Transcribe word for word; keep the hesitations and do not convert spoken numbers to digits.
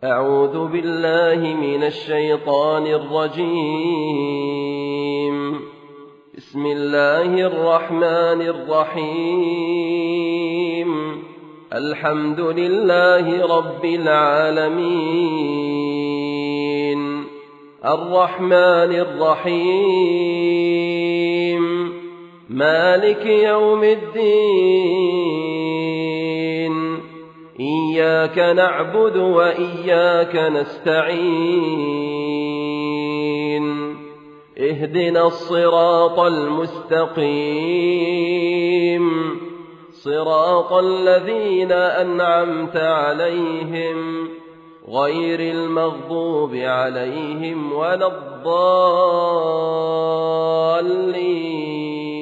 أعوذ بالله من الشيطان الرجيم. بسم الله الرحمن الرحيم. الحمد لله رب العالمين، الرحمن الرحيم، مالك يوم الدين، إياك نعبد وإياك نستعين، اهدنا الصراط المستقيم، صراط الذين أنعمت عليهم غير المغضوب عليهم ولا الضالين.